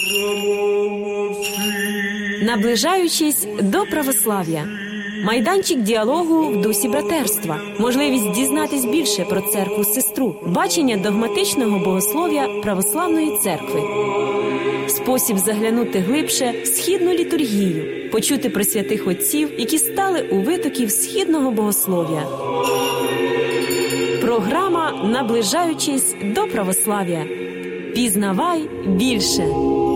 Наближаючись до православ'я. Майданчик діалогу в дусі братерства. Можливість дізнатись більше про церкву-сестру. Бачення догматичного богослов'я православної церкви. Спосіб заглянути глибше в східну літургію. Почути про святих отців, які стали у витоків східного богослов'я. Програма «Наближаючись до православ'я». Пізнавай більше.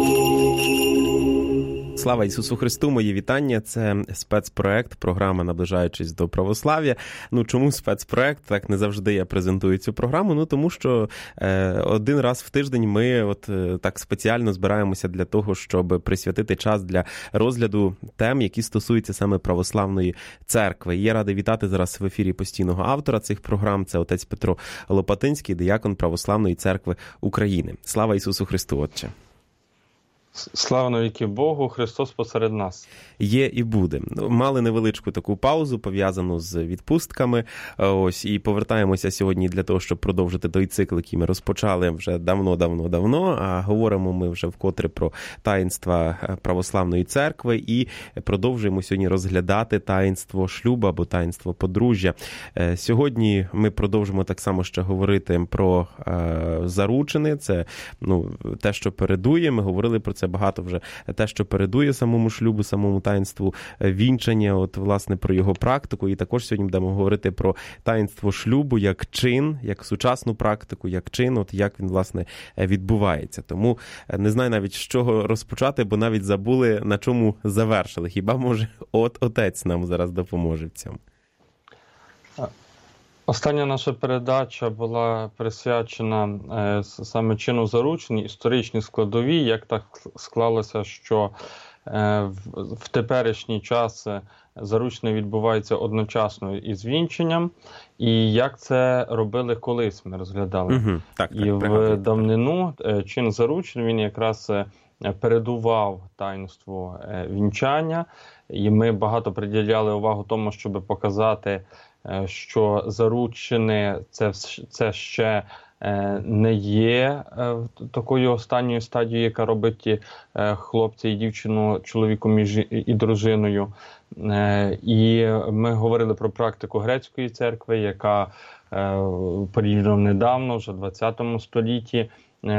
Слава Ісусу Христу, мої вітання. Це спецпроект, програма «Наближаючись до православ'я». Чому спецпроект? Так не завжди я презентую цю програму. Тому що один раз в тиждень ми так спеціально збираємося для того, щоб присвятити час для розгляду тем, які стосуються саме православної церкви. І я радий вітати зараз в ефірі постійного автора цих програм. Це отець Петро Лопатинський, диякон Православної церкви України. Слава Ісусу Христу, Отче! Слава навіки Богу, Христос посеред нас. Є і буде. Мали невеличку таку паузу, пов'язану з відпустками. І повертаємося сьогодні для того, щоб продовжити той цикл, який ми розпочали вже давно. А говоримо ми вже вкотре про таїнства православної церкви і продовжуємо сьогодні розглядати таїнство шлюбу або таїнство подружжя. Сьогодні ми продовжимо так само ще говорити про заручини. Це те, що передує. Ми говорили про це багато вже, те, що передує самому шлюбу, самому таїнству вінчання, власне, про його практику. І також сьогодні будемо говорити про таїнство шлюбу як чин, як сучасну практику, як чин, як він, власне, відбувається. Тому не знаю навіть, з чого розпочати, бо навіть забули, на чому завершили. Хіба, може, отець нам зараз допоможе в цьому? Остання наша передача була присвячена саме чину заручень, історичній складовій. Як так склалося, що в теперішній час заручне відбувається одночасно із вінченням, і як це робили колись, ми розглядали. В давнину чин заручень, він якраз передував таїнству вінчання, і ми багато приділяли увагу тому, щоб показати, що заручини це ще не є такою останньою стадією, яка робить хлопця і дівчину чоловіком і дружиною. І ми говорили про практику грецької церкви, яка порівняно недавно, вже в ХХ столітті,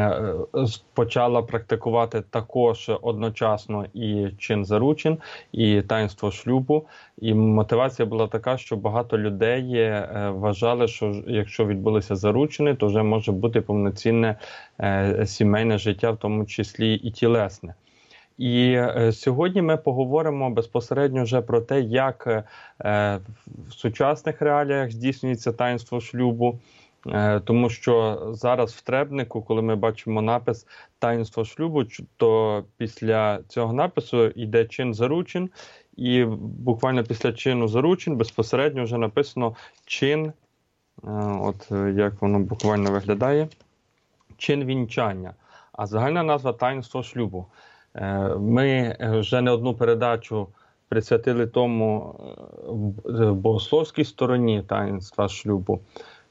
почала практикувати також одночасно і чин заручин, і таїнство шлюбу. І мотивація була така, що багато людей вважали, що якщо відбулися заручини, то вже може бути повноцінне сімейне життя, в тому числі і тілесне. І сьогодні ми поговоримо безпосередньо вже про те, як в сучасних реаліях здійснюється таїнство шлюбу. Тому що зараз в требнику, коли ми бачимо напис «Таїнство шлюбу», то після цього напису йде чин заручин, і буквально після чину заручин безпосередньо вже написано чин, як воно буквально виглядає, чин вінчання, а загальна назва «Таїнство шлюбу». Ми вже не одну передачу присвятили тому богословській стороні таїнства шлюбу.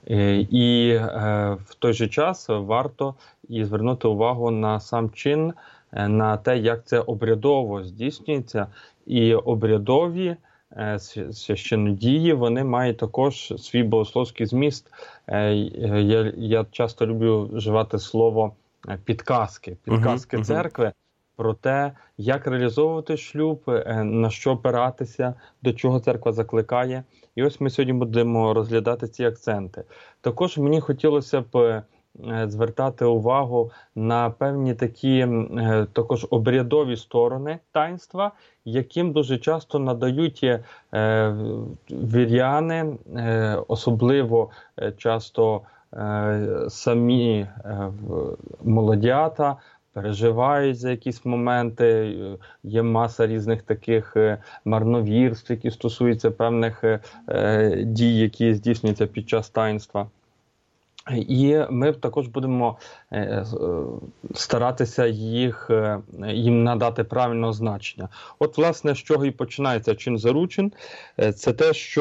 І в той же час варто і звернути увагу на сам чин, на те, як це обрядово здійснюється. І обрядові священнодії, вони мають також свій богословський зміст. Я часто люблю вживати слово підказки церкви про те, як реалізовувати шлюб, на що опиратися, до чого церква закликає. І ось ми сьогодні будемо розглядати ці акценти. Також мені хотілося б звертати увагу на певні такі також обрядові сторони таїнства, яким дуже часто надають віряни, особливо часто самі молодята, переживають за якісь моменти, є маса різних таких марновірств, які стосуються певних дій, які здійснюються під час таїнства. І ми також будемо старатися їм надати правильного значення. От, власне, з чого і починається чин заручин. Це те, що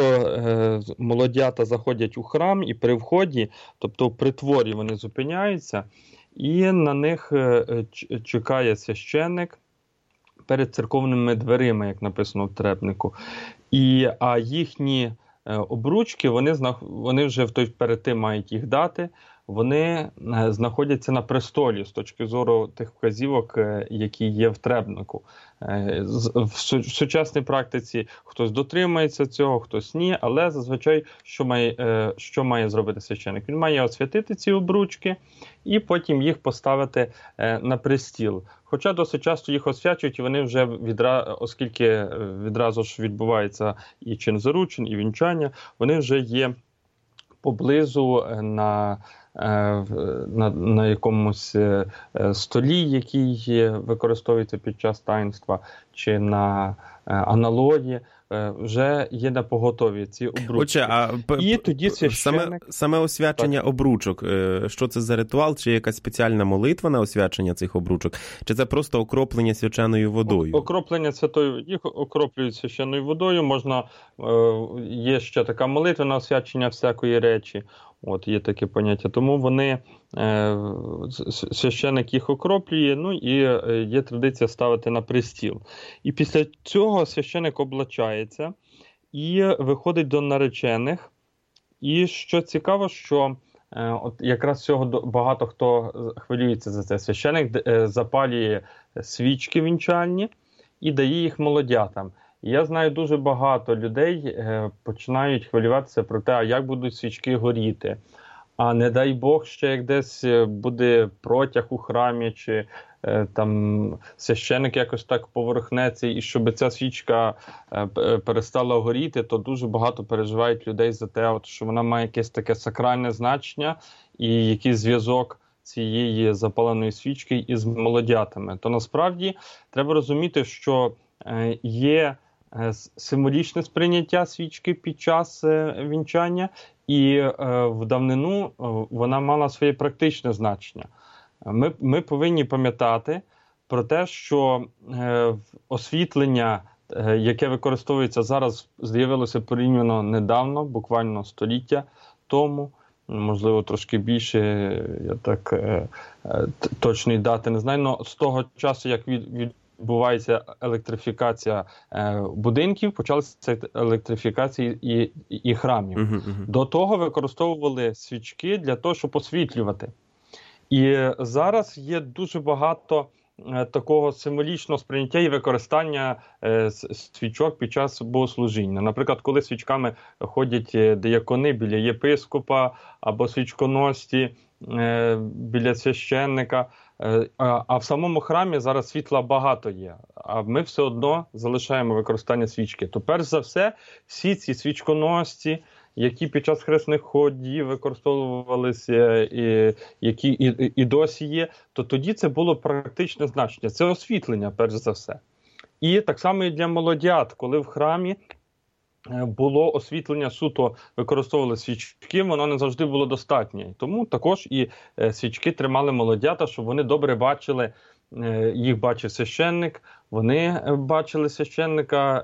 молодята заходять у храм і при вході, тобто в притворі вони зупиняються, і на них чекає священник перед церковними дверима, як написано в требнику. А їхні обручки, вони вже перед тим мають їх дати, вони знаходяться на престолі з точки зору тих вказівок, які є в требнику. В сучасній практиці хтось дотримується цього, хтось ні, але зазвичай що має зробити священник? Він має освятити ці обручки і потім їх поставити на престіл. Хоча досить часто їх освячують, і вони вже оскільки відразу ж відбувається і чин заручень, і вінчання, вони вже є поблизу на якомусь столі, який використовується під час таїнства, чи на аналої, вже є на поготові ці обручки. І тоді саме освячення обручок, що це за ритуал, чи якась спеціальна молитва на освячення цих обручок, чи це просто окроплення свяченою водою? Окроплення святою, їх окроплюють священною водою, є ще така молитва на освячення всякої речі. Є таке поняття. Тому священик їх окроплює, і є традиція ставити на престіл. І після цього священик облачається і виходить до наречених. І що цікаво, що якраз цього багато хто хвилюється за це. Священик запалює свічки вінчальні і дає їх молодятам. Я знаю, дуже багато людей починають хвилюватися про те, а як будуть свічки горіти. А не дай Бог, ще як десь буде протяг у храмі, чи там священик якось так поверхнеться, і щоб ця свічка перестала горіти, то дуже багато переживають людей за те, що вона має якесь таке сакральне значення і якийсь зв'язок цієї запаленої свічки із молодятами. То насправді треба розуміти, що є символічне сприйняття свічки під час вінчання, і в давнину вона мала своє практичне значення. Ми повинні пам'ятати про те, що освітлення, яке використовується зараз, з'явилося порівняно недавно, буквально століття тому, можливо, трошки більше, я так точної дати не знаю, але з того часу, як відбувається електрифікація будинків, почалася електрифікація і храмів. До того використовували свічки для того, щоб освітлювати. І зараз є дуже багато такого символічного сприйняття і використання свічок під час богослужіння. Наприклад, коли свічками ходять диякони біля єпископа або свічконосці біля священника, а в самому храмі зараз світла багато є, а ми все одно залишаємо використання свічки. То перш за все, всі ці свічконосці, які під час хресних ходів використовувалися, які і досі є, то тоді це було практичне значення. Це освітлення, перш за все. І так само і для молодят, коли в храмі було освітлення, суто використовували свічки, воно не завжди було достатнє. Тому також і свічки тримали молодята, щоб вони добре бачили, їх бачив священник, вони бачили священника,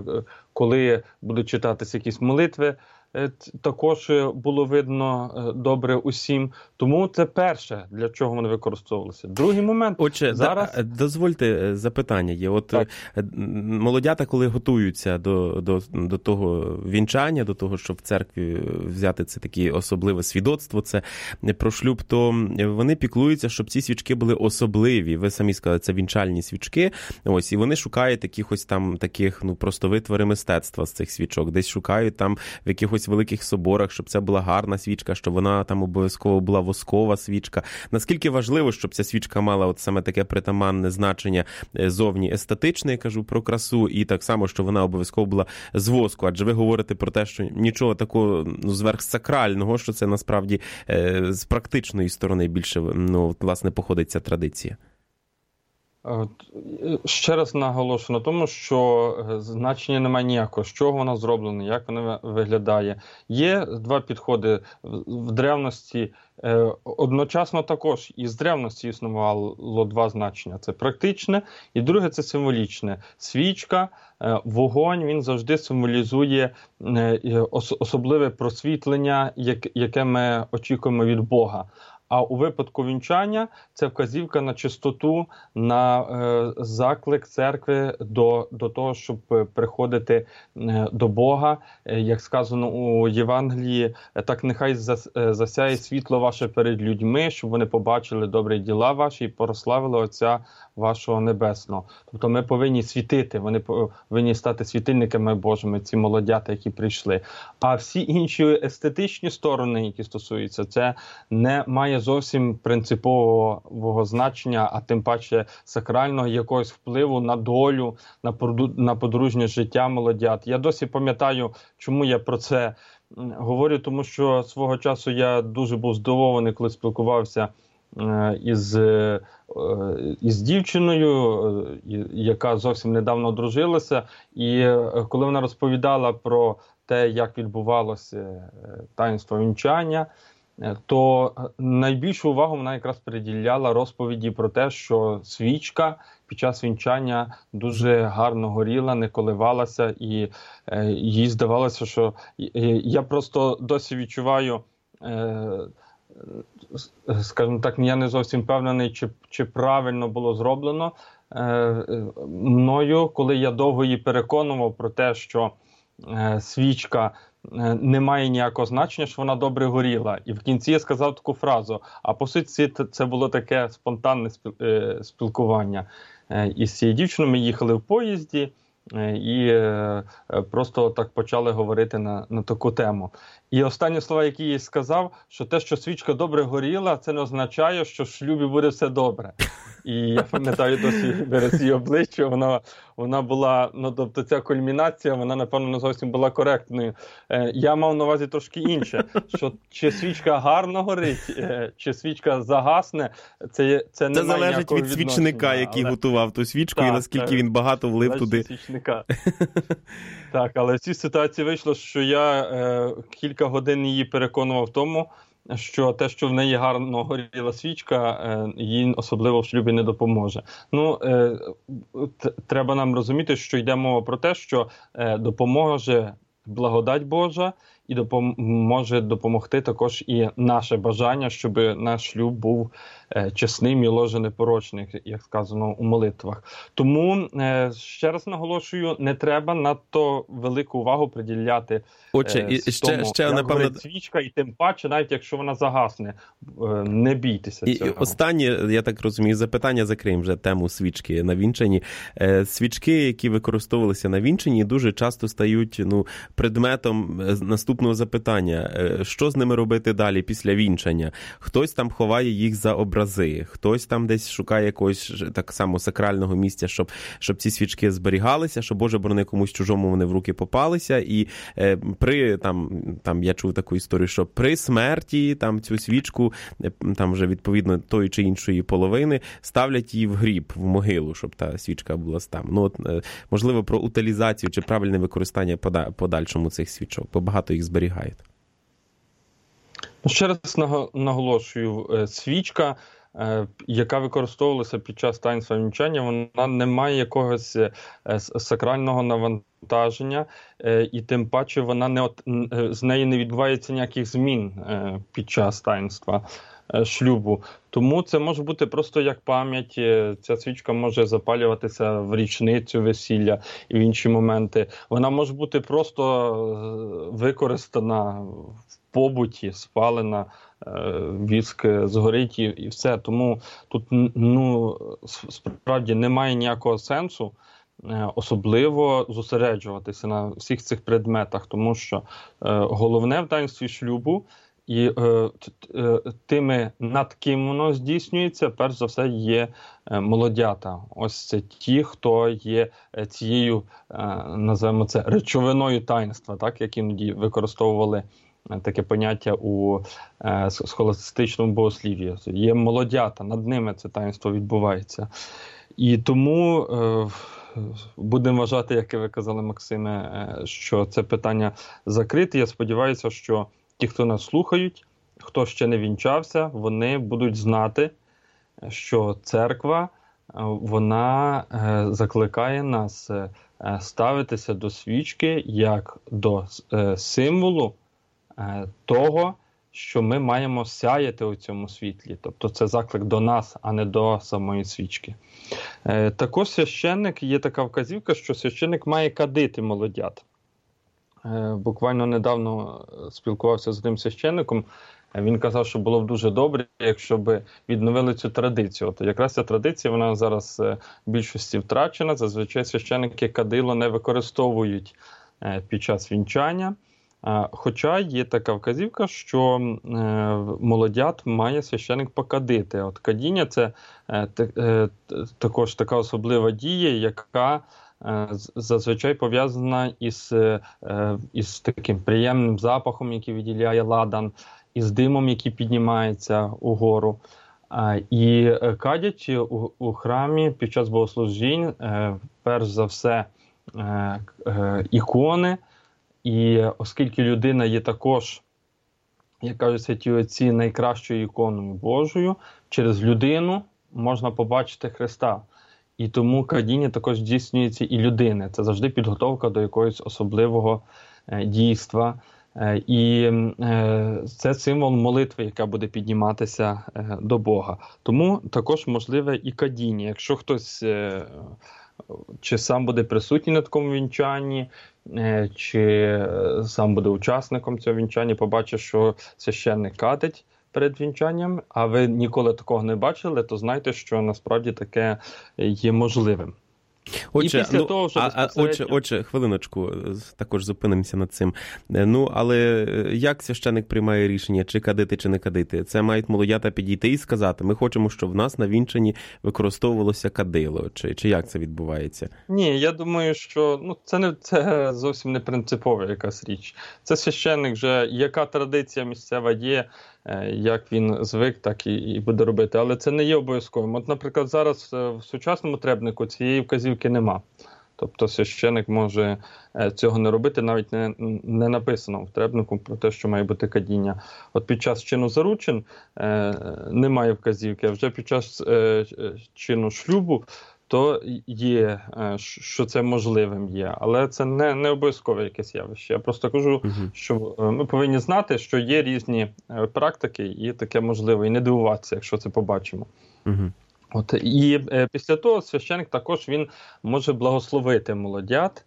коли будуть читатися якісь молитви, також було видно добре усім. Тому це перше, для чого вони використовувалися. Другий момент. Отже, зараз... дозвольте запитання є. Молодята, коли готуються до того вінчання, до того, щоб в церкві взяти це таке особливе свідоцтво, це про шлюб, то вони піклуються, щоб ці свічки були особливі. Ви самі сказали, це вінчальні свічки. І вони шукають якихось там таких, просто витвори мистецтва з цих свічок. Десь шукають там в якихось великих соборах, щоб це була гарна свічка, щоб вона там обов'язково була воскова свічка. Наскільки важливо, щоб ця свічка мала саме таке притаманне значення зовні естетичне, я кажу про красу, і так само, що вона обов'язково була з воску. Адже ви говорите про те, що нічого такого зверхсакрального, що це насправді з практичної сторони більше, власне, походить ця традиція. Ще раз наголошу на тому, що значення немає ніякого, з чого вона зроблена, як вона виглядає. Є два підходи. В древності одночасно також і з древності існувало два значення. Це практичне і друге – це символічне. Свічка, вогонь, він завжди символізує особливе просвітлення, яке ми очікуємо від Бога. А у випадку вінчання це вказівка на чистоту, на заклик церкви до того, щоб приходити до Бога. Як сказано у Євангелії, так нехай засяє світло ваше перед людьми, щоб вони побачили добрі діла ваші і прославили Отця вашого Небесного. Тобто ми повинні світити, вони повинні стати світильниками Божими, ці молодята, які прийшли. А всі інші естетичні сторони, які стосуються, це не має зовсім принципового значення, а тим паче сакрального якогось впливу на долю, на подружнє життя молодят. Я досі пам'ятаю, чому я про це говорю, тому що свого часу я дуже був здивований, коли спілкувався із дівчиною, яка зовсім недавно одружилася, і коли вона розповідала про те, як відбувалося таїнство вінчання, то найбільшу увагу вона якраз приділяла розповіді про те, що свічка під час вінчання дуже гарно горіла, не коливалася, і їй здавалося, що я просто досі відчуваю, скажімо так, я не зовсім впевнений, чи правильно було зроблено мною, коли я довго її переконував про те, що свічка не має ніякого значення, що вона добре горіла. І в кінці я сказав таку фразу, а по суті це було таке спонтанне спілкування. І з цією дівчиною ми їхали в поїзді, і просто так почали говорити на таку тему. І останні слова, які я сказав, що те, що свічка добре горіла, це не означає, що в шлюбі буде все добре. І я пам'ятаю досі вираз її обличчя, вона була, тобто ця кульмінація, вона, напевно, не зовсім була коректною. Я мав на увазі трошки інше, що чи свічка гарно горить, чи свічка загасне, це не залежить від свічника, який готував ту свічку, і наскільки він багато влив туди. Свічника. Так, але в цій ситуації вийшло, що я кілька годин її переконував в тому, що те, що в неї гарно горіла свічка, їй особливо в шлюбі не допоможе. Треба нам розуміти, що йде мова про те, що допоможе благодать Божа і може допомогти також і наше бажання, щоб наш шлюб був чесним і ложе непорочним, як сказано у молитвах. Тому, ще раз наголошую, не треба надто велику увагу приділяти тому, як горить свічка, і тим паче, навіть якщо вона загасне, не бійтеся цього. І останнє, я так розумію, запитання, закриємо вже тему свічки на вінчанні. Свічки, які використовувалися на вінчанні, дуже часто стають предметом наступного запитання. Що з ними робити далі після вінчання? Хтось там ховає їх за образи, хтось там десь шукає якогось так само сакрального місця, щоб ці свічки зберігалися, щоб, Боже борони, комусь чужому вони в руки попалися. І там я чув таку історію, що при смерті там цю свічку, там вже відповідно тої чи іншої половини, ставлять її в гріб, в могилу, щоб та свічка була там. Можливо, про утилізацію чи правильне використання подальшому цих свічок, бо багато їх зберігають. Ще раз наголошую, свічка, яка використовувалася під час таїнства вінчання, вона не має якогось сакрального навантаження, і тим паче з нею не відбувається ніяких змін під час таїнства шлюбу. Тому це може бути просто як пам'ять. Ця свічка може запалюватися в річницю весілля і в інші моменти. Вона може бути просто використана в побуті, спалена, віск згорить і все. Тому тут справді немає ніякого сенсу особливо зосереджуватися на всіх цих предметах, тому що головне в таїнстві шлюбу і тими, над ким воно здійснюється, перш за все є молодята. Ось це ті, хто є цією, називаємо це, речовиною таїнства, так, як іноді використовували таке поняття у схоластичному богослів'ї. Є молодята, над ними це таїнство відбувається. І тому будемо вважати, як і ви казали, Максиме, що це питання закрите. Я сподіваюся, що ті, хто нас слухають, хто ще не вінчався, вони будуть знати, що церква, вона закликає нас ставитися до свічки як до символу того, що ми маємо сяяти у цьому світлі. Тобто це заклик до нас, а не до самої свічки. Також священник, є така вказівка, що священник має кадити молодят. Буквально недавно спілкувався з одним священником. Він казав, що було б дуже добре, якщо б відновили цю традицію. От якраз ця традиція, вона зараз в більшості втрачена. Зазвичай священники кадило не використовують під час вінчання. Хоча є така вказівка, що молодят має священник покадити. От кадіння – це також така особлива дія, яка зазвичай пов'язана із таким приємним запахом, який виділяє ладан, із димом, який піднімається угору. І кадять у храмі під час богослужінь, перш за все, ікони. І оскільки людина є також, як кажуть святі отці, найкращою іконою Божою, через людину можна побачити Христа. І тому кадіння також здійснюється і людини. Це завжди підготовка до якогось особливого дійства. І це символ молитви, яка буде підніматися до Бога. Тому також можливе і кадіння. Якщо хтось чи сам буде присутній на такому вінчанні, чи сам буде учасником цього вінчання, побачить, що священник кадить перед вінчанням, а ви ніколи такого не бачили, то знайте, що насправді таке є можливим. Отже, хвилиночку, також зупинимося над цим. Але як священик приймає рішення, чи кадити, чи не кадити? Це мають молодята підійти і сказати, ми хочемо, щоб в нас на вінчанні використовувалося кадило. Чи як це відбувається? Ні, я думаю, що це зовсім не принципова якась річ. Це священик вже, яка традиція місцева є, як він звик, так і буде робити. Але це не є обов'язковим. От, наприклад, зараз в сучасному требнику цієї вказівки нема. Тобто священик може цього не робити, навіть не написано в требнику про те, що має бути кадіння. От під час чину заручин немає вказівки, а вже під час чину шлюбу то є, що це можливим є. Але це не обов'язкове якесь явище. Я просто кажу, що ми повинні знати, що є різні практики, і таке можливе, і не дивуватися, якщо це побачимо. І після того священик також він може благословити молодят.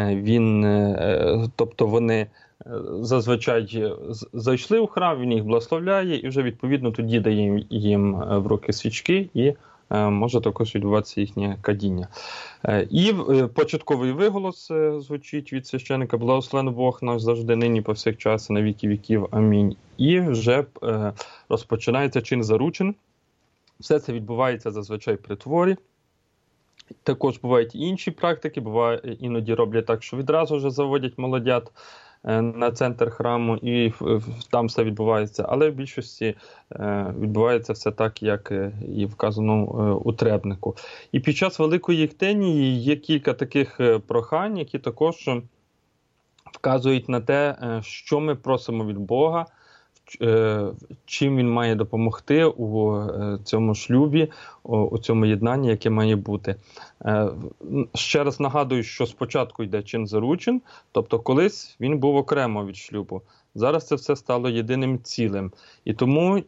Тобто вони зазвичай зайшли у храм, він їх благословляє, і вже відповідно тоді дає їм в руки свічки, і може також відбуватися їхнє кадіння. І початковий виголос звучить від священика: «Благословен Бог наш завжди, нині повсякчас, на віки віків. Амінь». І вже розпочинається чин заручин. Все це відбувається зазвичай при творі. Також бувають і інші практики, іноді роблять так, що відразу вже заводять молодят на центр храму, і там все відбувається. Але в більшості відбувається все так, як і вказано у требнику. І під час Великої Єктенії є кілька таких прохань, які також вказують на те, що ми просимо від Бога, чим він має допомогти у цьому шлюбі, у цьому єднанні, яке має бути. Ще раз нагадую, що спочатку йде чин заручин, тобто колись він був окремо від шлюбу. Зараз це все стало єдиним цілим. І тому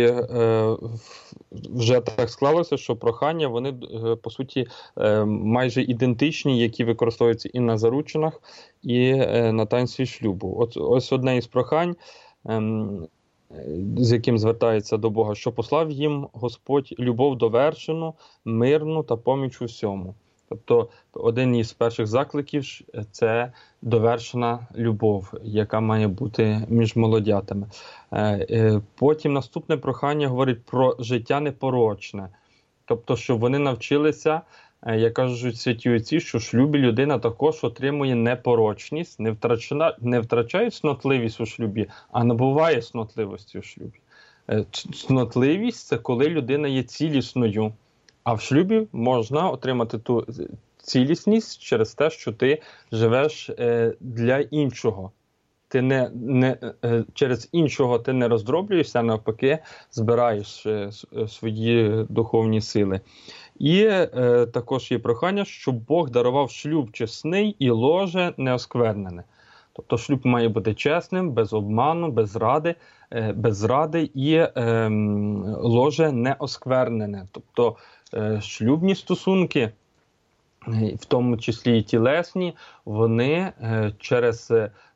вже так склалося, що прохання, вони, по суті, майже ідентичні, які використовуються і на заручинах, і на таїнстві шлюбу. Ось одне із прохань, з яким звертається до Бога: що послав їм Господь любов довершену, мирну та поміч у всьому. Тобто один із перших закликів – це довершена любов, яка має бути між молодятами. Потім наступне прохання говорить про життя непорочне. Тобто, щоб вони навчилися, як кажуть святі отці, що в шлюбі людина також отримує непорочність, не втрачає снотливість у шлюбі, а набуває снотливості у шлюбі. Снотливість – це коли людина є цілісною, а в шлюбі можна отримати ту цілісність через те, що ти живеш для іншого. Ти через іншого ти не роздроблюєшся, а навпаки збираєш свої духовні сили. І також є прохання, щоб Бог дарував шлюб чесний і ложе неосквернене. Тобто шлюб має бути чесним, без обману, без зради і ложе не осквернене. Тобто шлюбні стосунки, в тому числі і тілесні, вони через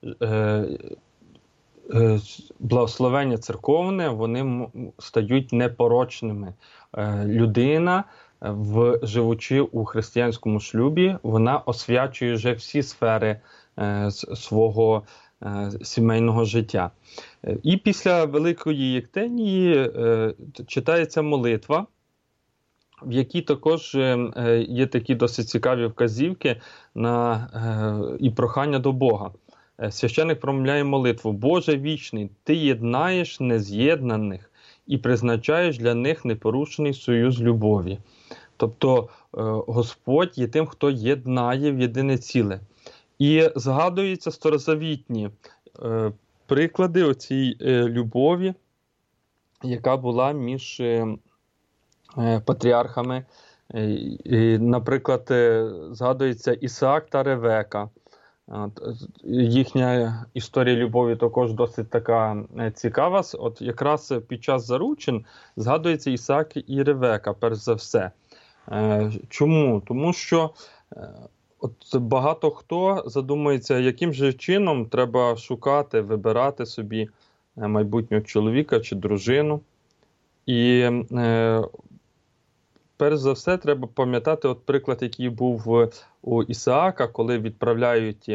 благословення церковне, вони стають непорочними. Людина, живучи у християнському шлюбі, вона освячує вже всі сфери свого сімейного життя. І після Великої Єктенії читається молитва, в якій також є такі досить цікаві вказівки і прохання до Бога. Священик промовляє молитву: «Боже вічний, Ти єднаєш нез'єднаних і призначаєш для них непорушений союз любові». Тобто Господь є тим, хто єднає в єдине ціле. І згадуються старозавітні приклади оцій любові, яка була між патріархами. Наприклад, згадується Ісаак та Ревека. Їхня історія любові також досить така цікава. От якраз під час заручин згадується Ісаак і Ревека, перш за все. Чому? Тому що от багато хто задумується, яким же чином треба шукати, вибирати собі майбутнього чоловіка чи дружину. І перш за все треба пам'ятати от приклад, який був у Ісаака, коли відправляють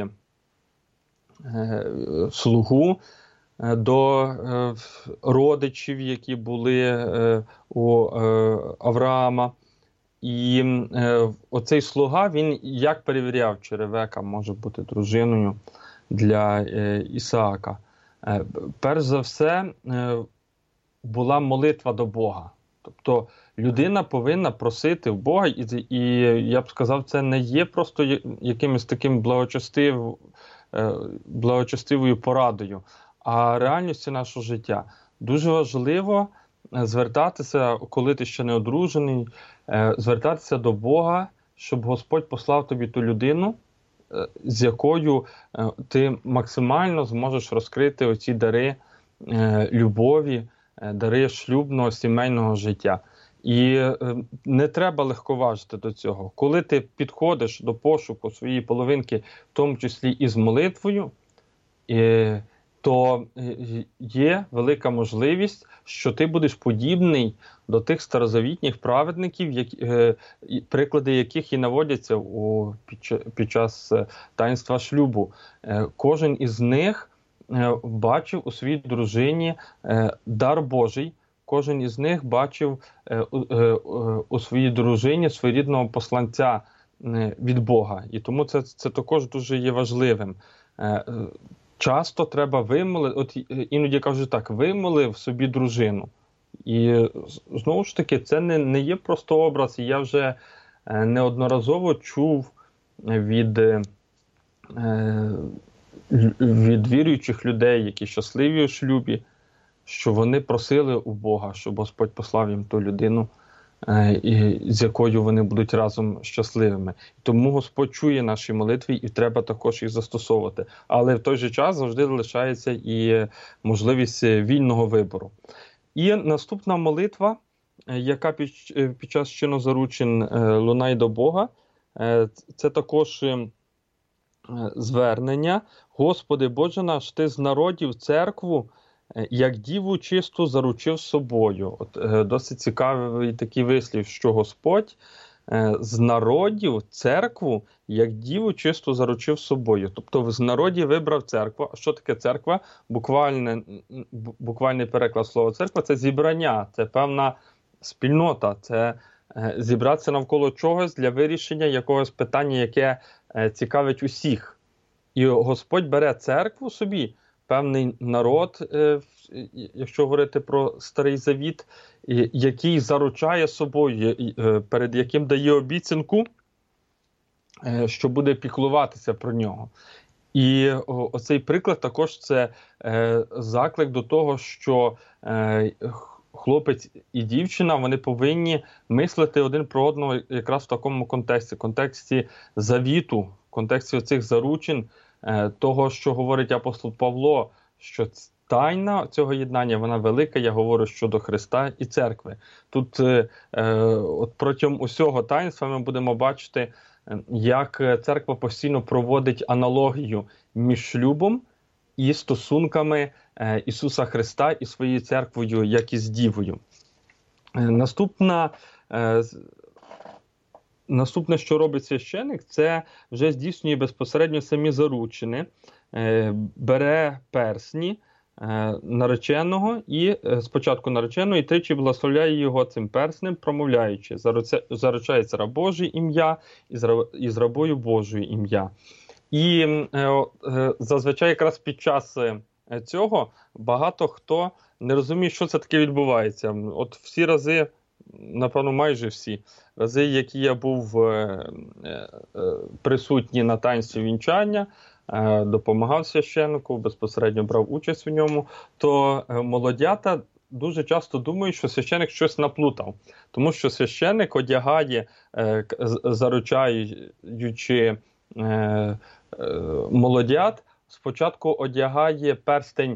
слугу до родичів, які були у Авраама. І оцей слуга, він як перевіряв, чи Ревека може бути дружиною для Ісаака. Перш за все, була молитва до Бога. Тобто людина повинна просити в Бога, і я б сказав, це не є просто якимось таким благочестивою порадою, а реальністю нашого життя. Дуже важливо звертатися, коли ти ще не одружений, звертатися до Бога, щоб Господь послав тобі ту людину, з якою ти максимально зможеш розкрити оці дари любові, дари шлюбного, сімейного життя. І не треба легковажити до цього. Коли ти підходиш до пошуку своєї половинки, в тому числі і з молитвою, то є велика можливість, що ти будеш подібний до тих старозавітніх праведників, приклади яких і наводяться під час таїнства шлюбу. Кожен із них бачив у своїй дружині дар Божий, кожен із них бачив у своїй дружині своєрідного посланця від Бога. І тому це також дуже є важливим. Часто треба вимолити, от іноді кажуть так, вимолив собі дружину. І знову ж таки, це не є просто образ. І я вже неодноразово чув від віруючих людей, які щасливі у шлюбі, що вони просили у Бога, щоб Господь послав їм ту людину, з якою вони будуть разом щасливими. Тому Господь чує наші молитви, і треба також їх застосовувати. Але в той же час завжди лишається і можливість вільного вибору. І наступна молитва, яка під час чину заручин лунає до Бога, це також звернення: «Господи Боже наш, Ти з народів церкву, як діву чисту заручив собою». От досить цікавий такий вислів, що Господь з народів церкву, як діву чисту заручив собою. Тобто з народів вибрав церкву. А що таке церква? Буквальний переклад слова церква – це зібрання, це певна спільнота, це зібратися навколо чогось для вирішення якогось питання, яке цікавить усіх. І Господь бере церкву собі, певний народ, якщо говорити про Старий Завіт, який заручає собою, перед яким дає обіцянку, що буде піклуватися про нього. І оцей приклад також це заклик до того, що хлопець і дівчина, вони повинні мислити один про одного якраз в такому контексті завіту, в контексті оцих заручин, того, що говорить апостол Павло, що тайна цього єднання, вона велика, я говорю щодо Христа і церкви. Тут от протягом усього таїнства ми будемо бачити, як церква постійно проводить аналогію між шлюбом і стосунками Ісуса Христа і своєю церквою, як і з Дівою. Наступне, що робить священик, це вже здійснює безпосередньо самі заручини, бере персні нареченого і спочатку нареченого і тричі благословляє його цим перснем, промовляючи: заручається раб Божий ім'я і з рабою Божою ім'я. І зазвичай якраз під час цього багато хто не розуміє, що це таке відбувається. От всі рази, напевно, майже всі рази, які я був присутній на таїнстві вінчання, допомагав священнику, безпосередньо брав участь у ньому, то молодята дуже часто думають, що священник щось наплутав. Тому що священник одягає, заручаючи молодят, спочатку одягає перстень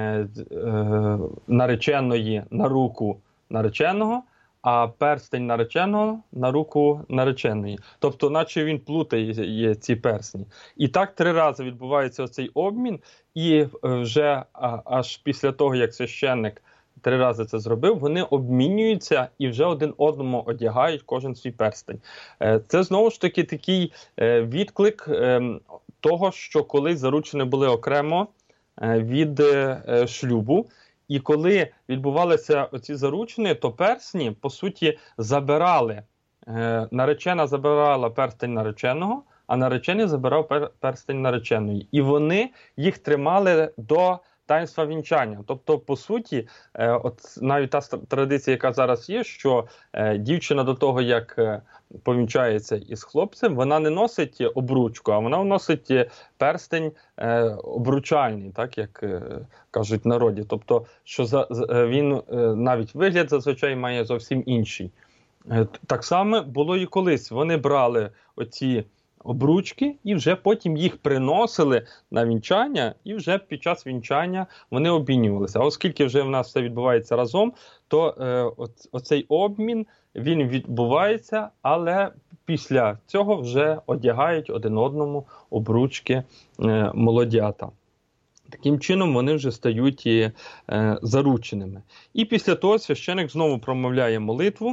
нареченої на руку нареченого, а перстень нареченого на руку нареченої. Тобто, наче він плутає ці персні. І так 3 рази відбувається оцей обмін, і вже аж після того, як священник 3 рази це зробив, вони обмінюються і вже один одному одягають кожен свій перстень. Це знову ж таки такий відклик того, що колись заручені були окремо від шлюбу. І коли відбувалися оці заручини, то персні, по суті, забирали. Наречена забирала перстень нареченого, а наречений забирав перстень нареченої. І вони їх тримали до таїнства вінчання. Тобто, по суті, от навіть та традиція, яка зараз є, що дівчина до того, як повінчається із хлопцем, вона не носить обручку, а вона носить перстень обручальний, так як кажуть в народі. Тобто, що він навіть вигляд зазвичай має зовсім інший. Так само було і колись. Вони брали оці обручки і вже потім їх приносили на вінчання, і вже під час вінчання вони обмінювалися. А оскільки вже в нас все відбувається разом, то оцей обмін, він відбувається, але після цього вже одягають один одному обручки молодята. Таким чином вони вже стають зарученими. І після того священик знову промовляє молитву,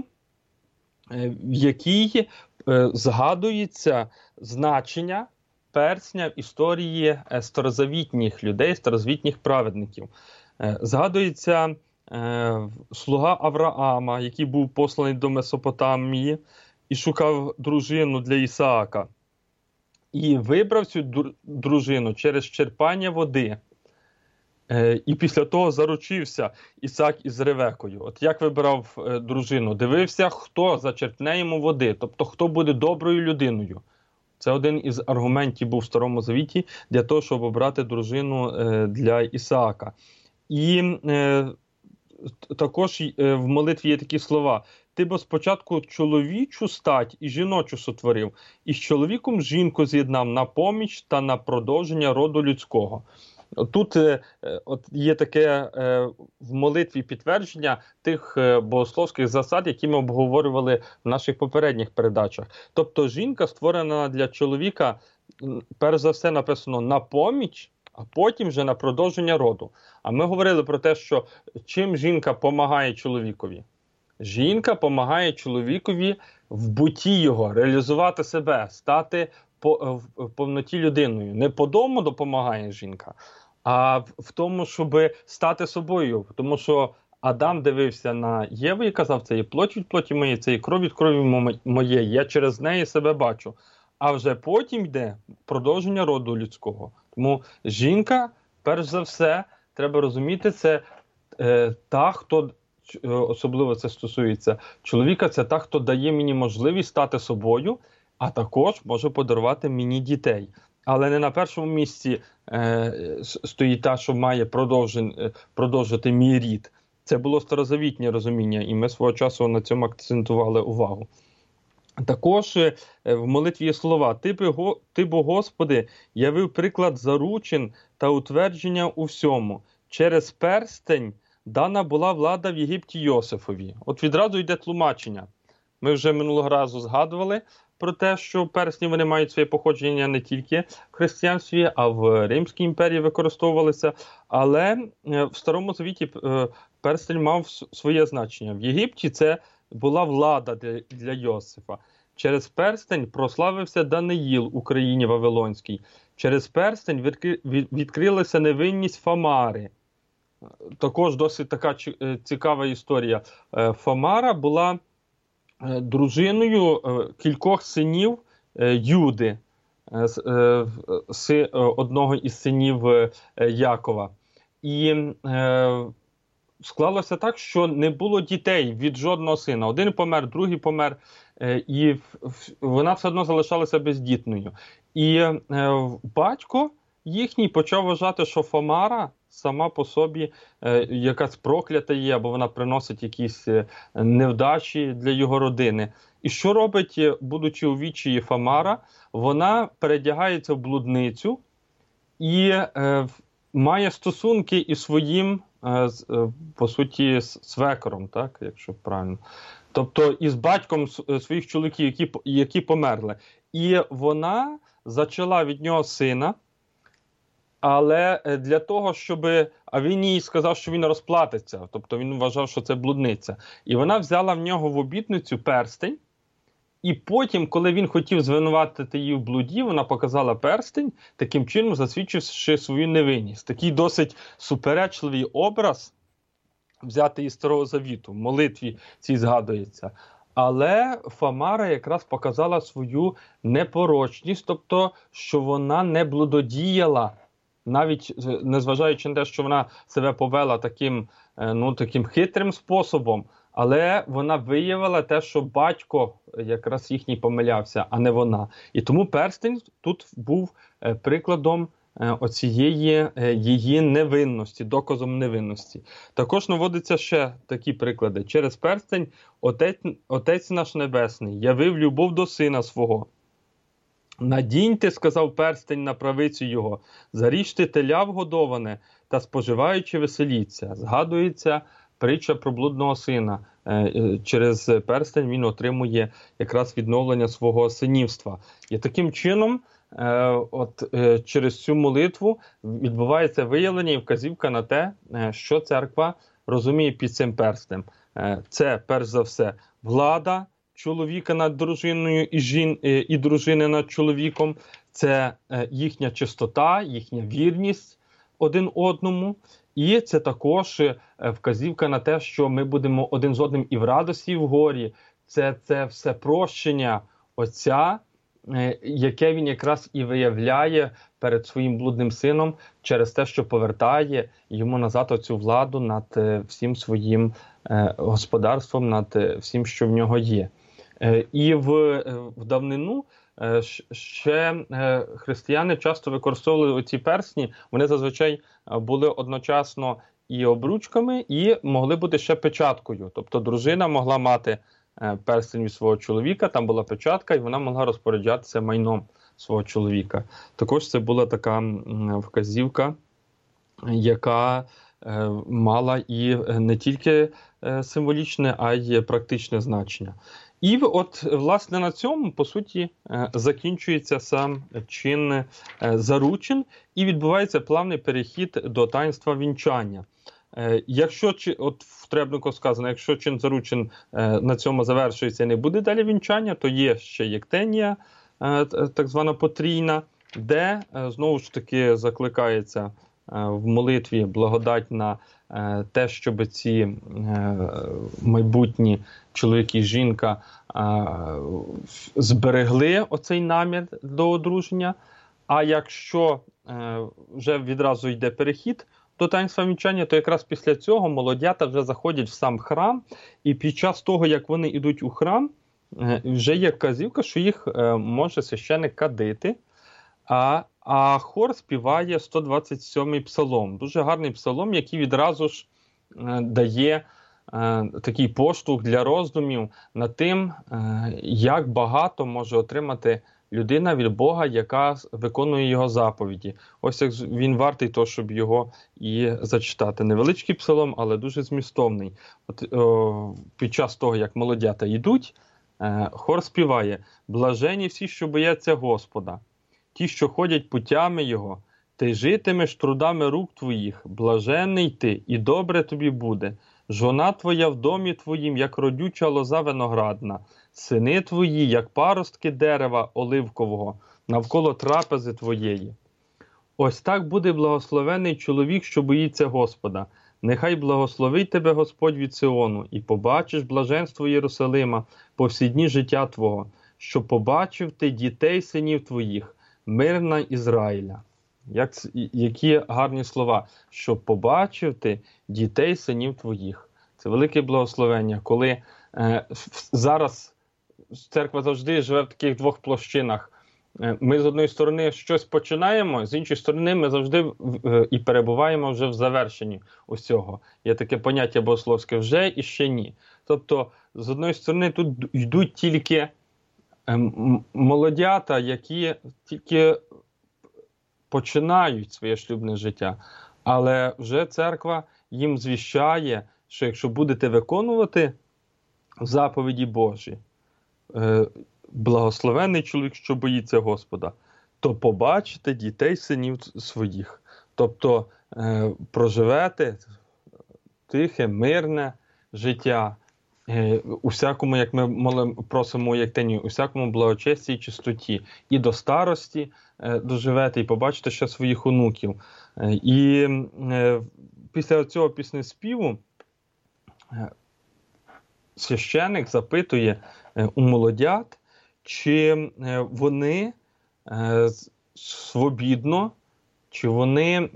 в якій згадується значення персня в історії старозавітніх людей, старозавітніх праведників. Згадується слуга Авраама, який був посланий до Месопотамії і шукав дружину для Ісаака. І вибрав цю дружину через черпання води. І після того заручився Ісаак із Ревекою. От як вибирав дружину? Дивився, хто зачерпне йому води, тобто хто буде доброю людиною. Це один із аргументів був в Старому Завіті для того, щоб обрати дружину для Ісаака. І також в молитві є такі слова: «Ти бо спочатку чоловічу стать і жіночу сотворив, і з чоловіком жінку з'єднав на поміч та на продовження роду людського». Тут є таке в молитві підтвердження тих богословських засад, які ми обговорювали в наших попередніх передачах. Тобто жінка створена для чоловіка, перш за все написано на поміч, а потім вже на продовження роду. А ми говорили про те, що чим жінка допомагає чоловікові? Жінка допомагає чоловікові в бутті його, реалізувати себе, стати в повноті людиною. Не по дому допомагає жінка, а в тому, щоб стати собою. Тому що Адам дивився на Єву і казав: це є плоть від плоті моєї, це є кров від крові моєї, я через неї себе бачу. А вже потім йде продовження роду людського. Тому жінка, перш за все, треба розуміти, це та, хто, особливо це стосується чоловіка, це та, хто дає мені можливість стати собою, а також може подарувати мені дітей. Але не на першому місці стоїть та, що має продовжити мій рід. Це було старозавітнє розуміння, і ми свого часу на цьому акцентували увагу. Також в молитві є слова: «Ти, бо, Господи, явив приклад заручин та утвердження у всьому. Через перстень дана була влада в Єгипті Йосифові». От відразу йде тлумачення. Ми вже минулого разу згадували про те, що персні вони мають своє походження не тільки в християнстві, а в Римській імперії використовувалися. Але в Старому Завіті перстень мав своє значення. В Єгипті це була влада для Йосифа. Через перстень прославився Даниїл у країні Вавилонській. Через перстень відкрилася невинність Фамари. Також досить така цікава історія. Фамара була дружиною кількох синів Юди, одного із синів Якова. І склалося так, що не було дітей від жодного сина. Один помер, другий помер, і вона все одно залишалася бездітною. І батько їхній почав вважати, що Фамара сама по собі якась проклята є, або вона приносить якісь невдачі для його родини. І що робить, будучи у відчаї Фамара? Вона передягається в блудницю і має стосунки із своїм, по суті, свекором, так, якщо правильно. Тобто із батьком своїх чоловіків, які померли. І вона зачала від нього сина, але для того, щоб... А він їй сказав, що він розплатиться. Тобто він вважав, що це блудниця. І вона взяла в нього в обітницю перстень. І потім, коли він хотів звинуватити її в блуді, вона показала перстень, таким чином засвідчивши свою невинність. Такий досить суперечливий образ, взятий із Старого Завіту, в молитві цій згадується. Але Фамара якраз показала свою непорочність, тобто, що вона не блудодіяла, навіть незважаючи на те, що вона себе повела таким хитрим способом, але вона виявила те, що батько якраз їхній помилявся, а не вона. І тому перстень тут був прикладом оцієї її невинності, доказом невинності. Також наводиться ще такі приклади. Через перстень Отець наш Небесний явив любов до Сина Свого. «Надіньте, – сказав перстень, – на правицю його, заріжте теля вгодоване та споживаючи веселіться». Згадується притча про блудного сина. Через перстень він отримує якраз відновлення свого синівства. І таким чином, через цю молитву відбувається виявлення і вказівка на те, що церква розуміє під цим перстнем. Це, перш за все, влада чоловіка над дружиною і дружини над чоловіком. Це їхня чистота, їхня вірність один одному. І це також вказівка на те, що ми будемо один з одним і в радості, і в горі. Це все прощення Отця, яке він якраз і виявляє перед своїм блудним сином через те, що повертає йому назад оцю владу над всім своїм господарством, над всім, що в нього є. І в давнину ще християни часто використовували оці персні, вони зазвичай були одночасно і обручками, і могли бути ще печаткою. Тобто дружина могла мати перстень від свого чоловіка, там була печатка, і вона могла розпоряджатися майном свого чоловіка. Також це була така вказівка, яка мала і не тільки символічне, а й практичне значення. І от, власне, на цьому, по суті, закінчується сам чин заручин і відбувається плавний перехід до таїнства вінчання. Якщо, от в Требнику сказано, якщо чин заручин на цьому завершується і не буде далі вінчання, то є ще єктенія, так звана потрійна, де, знову ж таки, закликається в молитві благодать на те, щоб ці майбутні чоловік і жінка зберегли оцей намір до одруження. А якщо вже відразу йде перехід до таїнства вінчання, то якраз після цього молодята вже заходять в сам храм, і під час того, як вони йдуть у храм, вже є вказівка, що їх може священик кадити, а хор співає 127-й псалом. Дуже гарний псалом, який відразу ж дає такий поштовх для роздумів над тим, як багато може отримати людина від Бога, яка виконує його заповіді. Ось як він вартий того, щоб його і зачитати. Невеличкий псалом, але дуже змістовний. Під час того, як молодята йдуть, хор співає: «Блажені всі, що бояться Господа, ті, що ходять путями Його, ти житимеш трудами рук твоїх, блаженний ти, і добре тобі буде. Жона твоя в домі твоїм, як родюча лоза виноградна, сини твої, як паростки дерева оливкового, навколо трапези твоєї. Ось так буде благословений чоловік, що боїться Господа. Нехай благословить тебе Господь від Сіону, і побачиш блаженство Єрусалима по всі дні життя твого, що побачив ти дітей синів твоїх, мирна Ізраїля». Які гарні слова, що побачив ти дітей синів твоїх. Це велике благословення, коли зараз церква завжди живе в таких двох площинах. Ми з одної сторони щось починаємо, з іншої сторони ми завжди і перебуваємо вже в завершенні усього. Є таке поняття богословське «вже» і «ще ні». Тобто, з одної сторони, тут йдуть тільки молодята, які тільки починають своє шлюбне життя. Але вже церква їм звіщає, що якщо будете виконувати заповіді Божі, благословений чоловік, що боїться Господа, то побачите дітей синів своїх. Тобто проживете тихе, мирне життя, у всякому, як ми просимо Єктенію, у всякому благочесті і чистоті. І до старості доживете, і побачите ще своїх онуків. І після цього піснеспіву священик запитує у молодят, чи вони свобідно, чи вони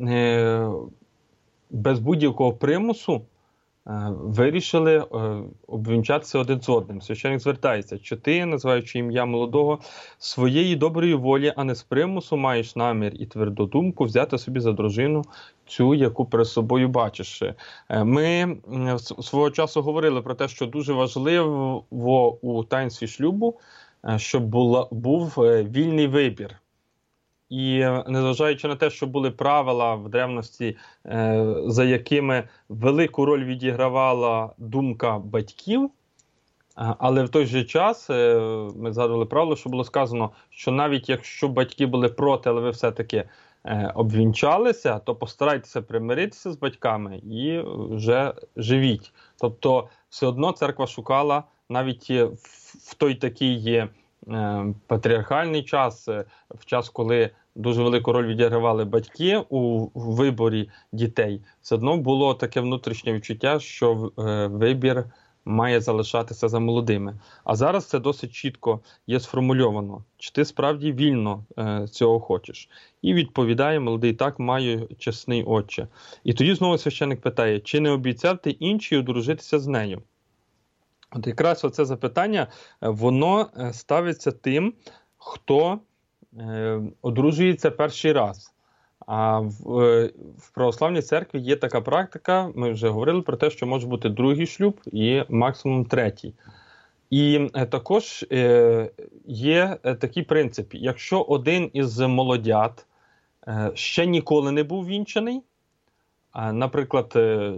без будь-якого примусу вирішили обвінчатися один з одним. Священик звертається: «Чи ти, називаючи ім'я молодого, своєї доброї волі, а не з примусу маєш намір і тверду думку взяти собі за дружину цю, яку перед собою бачиш?» Ми свого часу говорили про те, що дуже важливо у таїнстві шлюбу, щоб був вільний вибір. І незважаючи на те, що були правила в древності, за якими велику роль відігравала думка батьків, але в той же час ми згадували правило, що було сказано, що навіть якщо батьки були проти, але ви все-таки обвінчалися, то постарайтеся примиритися з батьками і вже живіть. Тобто все одно церква шукала навіть в той такий патріархальний час, в час, коли дуже велику роль відігравали батьки у виборі дітей, все одно було таке внутрішнє відчуття, що вибір має залишатися за молодими. А зараз це досить чітко є сформульовано. Чи ти справді вільно цього хочеш? І відповідає молодий: «Так, маю, чесний отче». І тоді знову священик питає: «Чи не обіцяв ти іншій одружитися з нею?» От якраз оце запитання, воно ставиться тим, хто одружується перший раз. А в православній церкві є така практика, ми вже говорили про те, що може бути другий шлюб і максимум третій. І також є такий принцип: якщо один із молодят ще ніколи не був вінчаний, наприклад,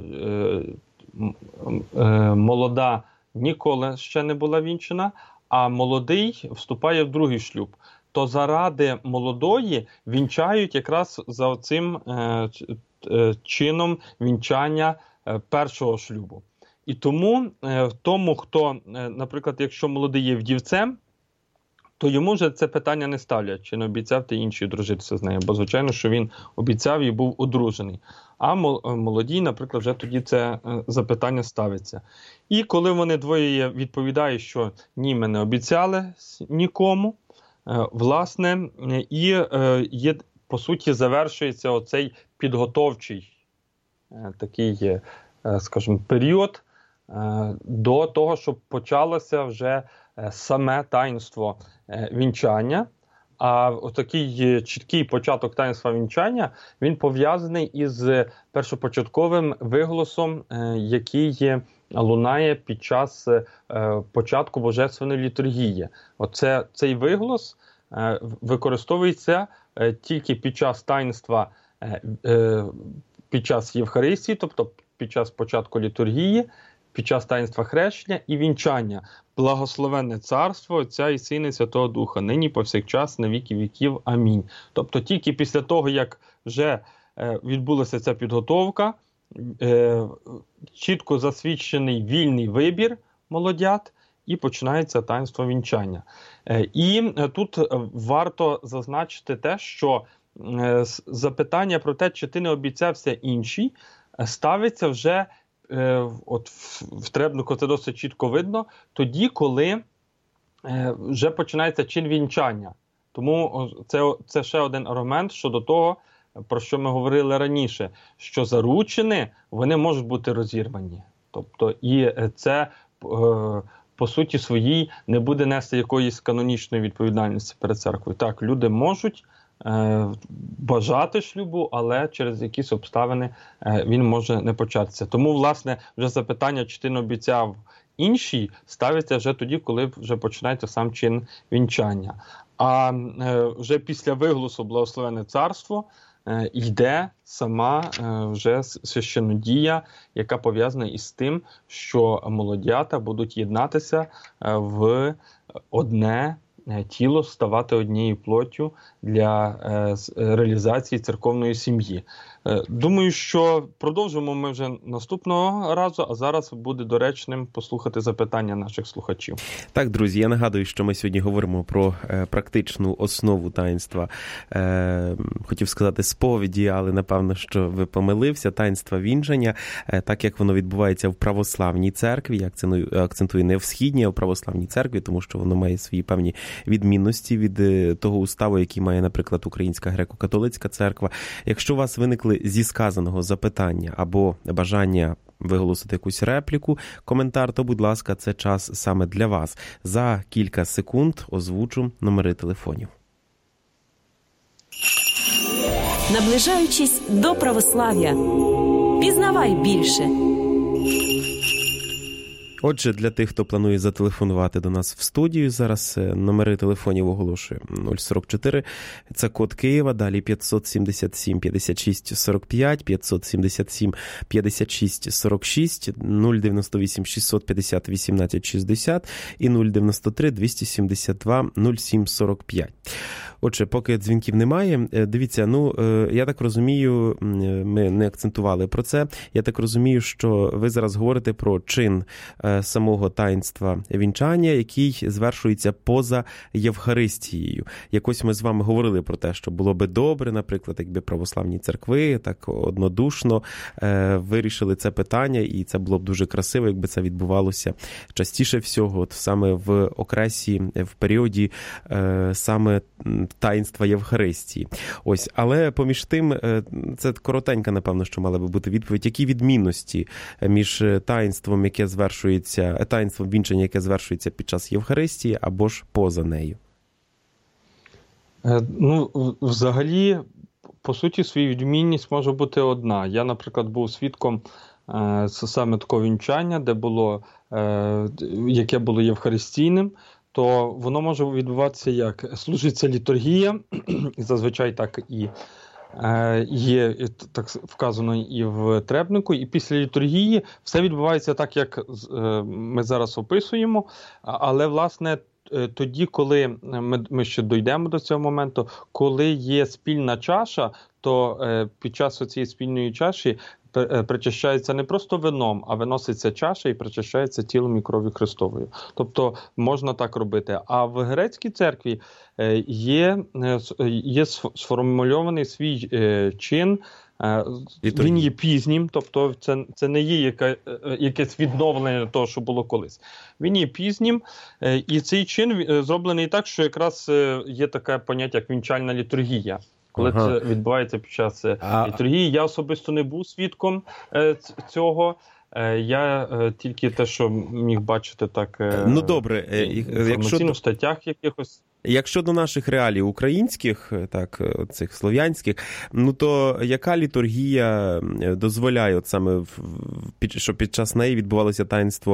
молода ніколи ще не була вінчана, а молодий вступає в другий шлюб, то заради молодої вінчають якраз за цим чином вінчання першого шлюбу. І тому, хто, наприклад, якщо молодий є вдівцем, то йому вже це питання не ставлять, чи не обіцяв ти іншій дружитися з нею, бо, звичайно, що він обіцяв і був одружений. А молодій, наприклад, вже тоді це запитання ставиться. І коли вони двоє відповідають, що ні, ми не обіцяли нікому, власне, і є, по суті, завершується оцей підготовчий такий, скажімо, період до того, щоб почалося вже саме таїнство вінчання. А отакий чіткий початок таїнства вінчання, він пов'язаний із першопочатковим виголосом, який лунає під час початку Божественної літургії. Цей виголос використовується тільки під час таїнства, під час Євхаристії, тобто під час початку літургії, під час таїнства хрещення і вінчання. Благословенне царство Отця і Сина і Святого Духа, нині повсякчас на віки віків. Амінь. Тобто тільки після того, як вже відбулася ця підготовка, чітко засвідчений вільний вибір молодят, і починається таїнство вінчання. І тут варто зазначити те, що запитання про те, чи ти не обіцявся іншій, ставиться вже, в требнику це досить чітко видно, тоді, коли вже починається чин вінчання. Тому це ще один аргумент щодо того, про що ми говорили раніше, що заручені, вони можуть бути розірвані. Тобто, і це, по суті своїй, не буде нести якоїсь канонічної відповідальності перед церквою. Так, люди можуть бажати шлюбу, але через якісь обставини він може не початися. Тому, власне, вже запитання, чи ти не обіцяв іншій, ставиться вже тоді, коли вже починається сам чин вінчання. А вже після виголосу «Благословенне царство» йде сама вже священнодія, яка пов'язана із тим, що молодята будуть єднатися в одне тіло, ставати однією плоттю для реалізації церковної сім'ї. Думаю, що продовжимо ми вже наступного разу, а зараз буде доречним послухати запитання наших слухачів. Так, друзі, я нагадую, що ми сьогодні говоримо про практичну основу таїнства. Хотів сказати сповіді, але напевно, що ви помилився. Таїнства вінчання, так як воно відбувається в православній церкві, я акцентую не в східній, а в православній церкві, тому що воно має свої певні відмінності від того уставу, який має, наприклад, Українська греко-католицька церква. Якщо у вас виникли зі сказаного запитання або бажання виголосити якусь репліку, коментар, то, будь ласка, це час саме для вас. За кілька секунд озвучу номери телефонів. Наближаючись до православ'я, пізнавай більше. Отже, для тих, хто планує зателефонувати до нас в студію, зараз номери телефонів оголошую. 044, це код Києва, далі 577 56 45, 577 56 46, 098 650 18 60 і 093 272 07 45. Отже, поки дзвінків немає, дивіться, я так розумію, ми не акцентували про це, я так розумію, що ви зараз говорите про чин самого таїнства вінчання, який звершується поза Євхаристією. Якось ми з вами говорили про те, що було би добре, наприклад, якби православні церкви так однодушно вирішили це питання, і це було б дуже красиво, якби це відбувалося частіше всього, саме в окресі, в періоді саме таїнства Євхаристії. Ось, але поміж тим, це коротенька, напевно, що мала би бути відповідь. Які відмінності між таїнством, яке звершується, таїнством вінчання, яке звершується під час Євхаристії, або ж поза нею? Взагалі, по суті, своя відмінність може бути одна. Я, наприклад, був свідком саме такого вінчання, яке було євхаристійним, то воно може відбуватися як? Служиться літургія, зазвичай так і є так вказано і в требнику, і після літургії все відбувається так, як ми зараз описуємо, але, власне, тоді, коли ми ще дійдемо до цього моменту, коли є спільна чаша, то під час цієї спільної чаші причащається не просто вином, а виноситься чаша і причащається тілом і кров'ю Христовою. Тобто можна так робити. А в грецькій церкві є сформульований свій чин. Він є пізнім, тобто це не є якесь відновлення того, що було колись. Він є пізнім, і цей чин зроблений так, що якраз є таке поняття, як вінчальна літургія. Коли це відбувається під час літургії. Я особисто не був свідком цього. Я тільки те, що міг бачити так добре, в інформаційних статтях якихось. Якщо до наших реалій українських, так, цих слов'янських, ну то яка літургія дозволяє, от саме, щоб під час неї відбувалося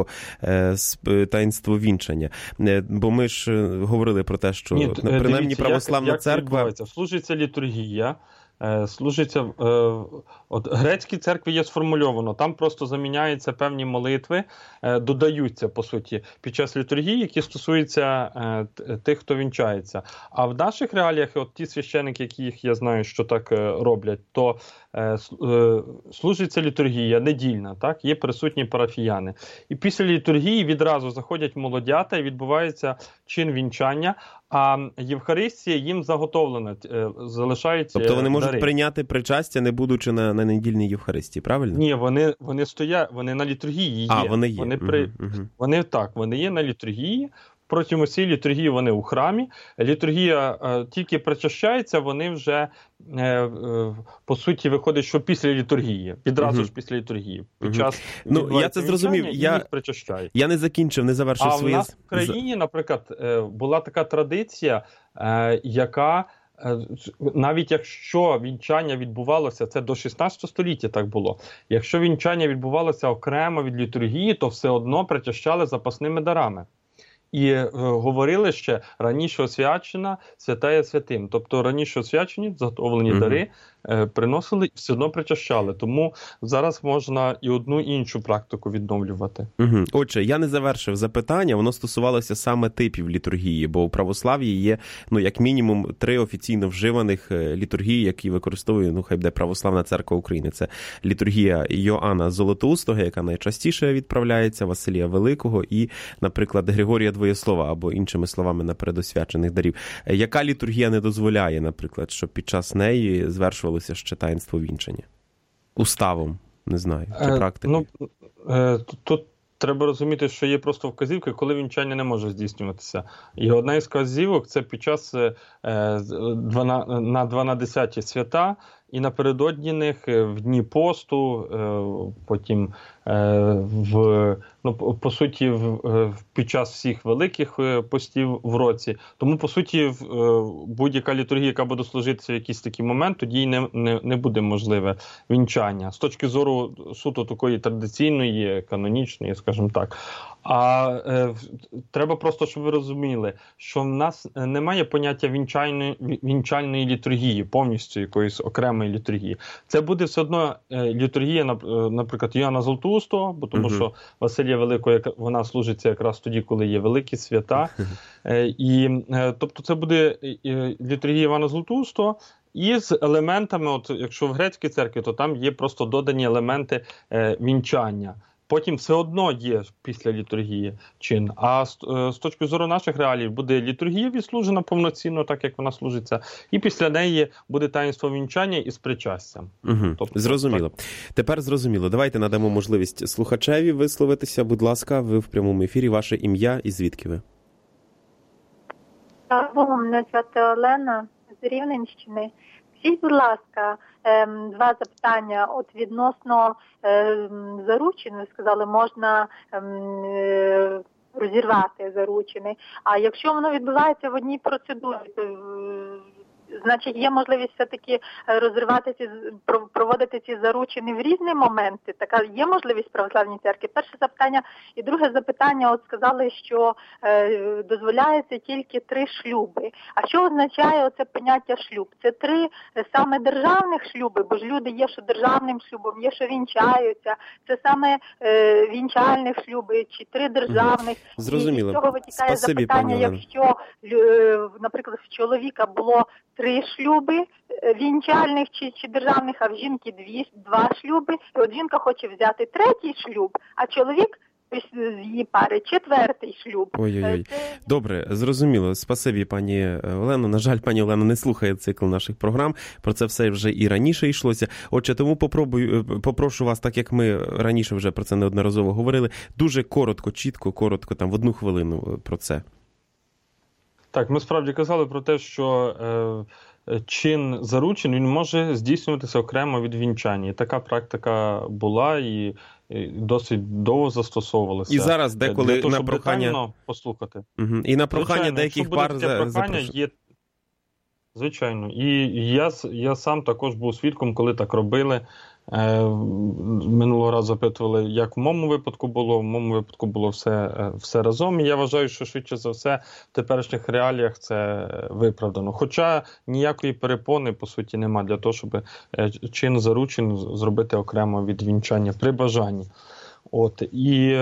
таїнство вінчання? Бо ми ж говорили про те, що принаймні православна церква... Служиться літургія, служиться, от грецькій церкві є сформульовано, там просто заміняються певні молитви, додаються, по суті, під час літургії, які стосуються тих, хто вінчається. А в наших реаліях, от ті священики, яких я знаю, що так роблять, то служиться літургія недільна, так? Є присутні парафіяни. І після літургії відразу заходять молодята і відбувається чин вінчання, а Євхаристія їм заготовлена, залишаються Тобто вони можуть дари. Прийняти причастя, не будучи на недільній Євхаристії, правильно? Ні, вони стоять, вони на літургії є. Вони є. Вони є на літургії. Протягом усієї літургії вони у храмі. Літургія тільки причащається, вони вже, по суті, виходить, що після літургії. Відразу ж після літургії. Під час я це зрозумів. їх причащають. Я не закінчив, не завершив своє... А в нас в країні, наприклад, була така традиція, яка... Навіть якщо вінчання відбувалося, це до 16 століття так було, якщо вінчання відбувалося окремо від літургії, то все одно причащали запасними дарами. І говорили ще раніше освячена, святая святим. Тобто раніше освячені, заготовлені дари приносили і все одно причащали. Тому зараз можна і одну, і іншу практику відновлювати. Отже, я не завершив запитання, воно стосувалося саме типів літургії, бо у православ'ї є, як мінімум, 3 офіційно вживаних літургії, які використовує, хай буде Православна Церква України. Це літургія Йоанна Золотоустого, яка найчастіше відправляється, Василія Великого і, наприклад, Григорія Двоєслова, або іншими словами, на передосвячених дарів. Яка літургія не дозволяє, наприклад, щоб під час неї звершувалося ще таїнство вінчання? Уставом, не знаю, чи практикою? Тут треба розуміти, що є просто вказівки, коли вінчання не може здійснюватися. І одна із вказівок – це під час на 12 свята, і напередодні них в дні посту, потім по суті під час всіх великих постів в році. Тому, по суті, будь-яка літургія, яка буде служитися в якийсь такий момент, тоді не буде можливе вінчання. З точки зору суто такої традиційної, канонічної, скажімо так. А треба просто, щоб ви розуміли, що в нас немає поняття вінчальної літургії, повністю якоїсь окремої літургії. Це буде все одно літургія, наприклад, Йоанна Золотоустого, бо тому що Василія Великого, вона служиться якраз тоді, коли є великі свята. Тобто це буде літургія Івана Золотоустого, і з елементами, от якщо в грецькій церкві, то там є просто додані елементи вінчання. Потім все одно є після літургії чин. А з точки зору наших реалій буде літургія відслужена повноцінно, так як вона служиться, і після неї буде таїнство вінчання із причастям. Тобто, зрозуміло. Так. Тепер зрозуміло. Давайте надамо можливість слухачеві висловитися. Будь ласка, ви в прямому ефірі. Ваше ім'я і звідки ви? Мене звати Олена з Рівненщини. Скажіть, будь ласка, 2 запитання. От відносно заручин, ви сказали, можна розірвати заручини. А якщо воно відбувається в одній процедурі, то значить є можливість все-таки розривати проводити ці заручини в різні моменти? Така є можливість в православній церкві? Перше запитання. І друге запитання, от сказали, що дозволяється тільки 3 шлюби. А що означає оце поняття шлюб? Це 3 саме державних шлюби, бо ж люди є, що державним шлюбом, є, що вінчаються. Це саме вінчальних шлюби чи 3 державних. Зрозуміло. І з цього витікає запитання, якщо, наприклад, в чоловіка було 3 шлюби вінчальних чи державних, а в жінки 2 шлюби. І от жінка хоче взяти 3-й шлюб, а чоловік з її пари 4-й шлюб. Ой-ой-ой. Добре, зрозуміло. Спасибі, пані Олено. На жаль, пані Олена не слухає цикл наших програм. Про це все вже і раніше йшлося. Отже, тому попрошу вас, так як ми раніше вже про це неодноразово говорили, дуже коротко, чітко, коротко, там в 1 хвилину про це. Так, ми справді казали про те, що чин заручень, він може здійснюватися окремо від вінчання. І така практика була і досить довго застосовувалася. І зараз деколи для того, на щоб прохання... детально послухати. І на прохання Звичайно, деяких пар є. Звичайно. І я сам також був свідком, коли так робили. Минулого разу запитували, як в моєму випадку було. В моєму випадку було все разом. І я вважаю, що швидше за все в теперішніх реаліях це виправдано. Хоча ніякої перепони, по суті, нема для того, щоб чин заручень зробити окремо від вінчання при бажанні. І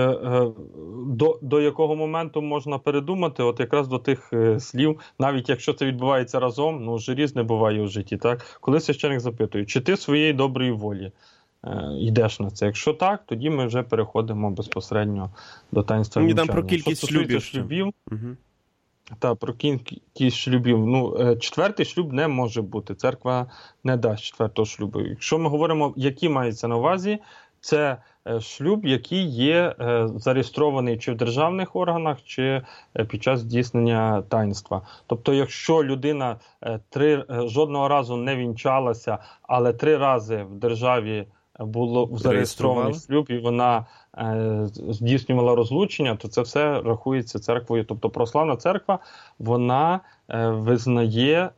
до якого моменту можна передумати, якраз до тих слів, навіть якщо це відбувається разом, вже різне буває у житті, так? Коли священик запитує, чи ти своєї доброї волі йдеш на це? Якщо так, тоді ми вже переходимо безпосередньо до таїнства вінчання. Про кількість шлюбів. Так, про кількість шлюбів. 4-й шлюб не може бути. Церква не дасть 4-го шлюбу. Якщо ми говоримо, які маються на увазі, це шлюб, який є зареєстрований чи в державних органах, чи під час здійснення таїнства. Тобто, якщо людина жодного разу не вінчалася, але 3 рази в державі було зареєстрований шлюб, і вона здійснювала розлучення, то це все рахується церквою. Тобто православна церква, вона визнає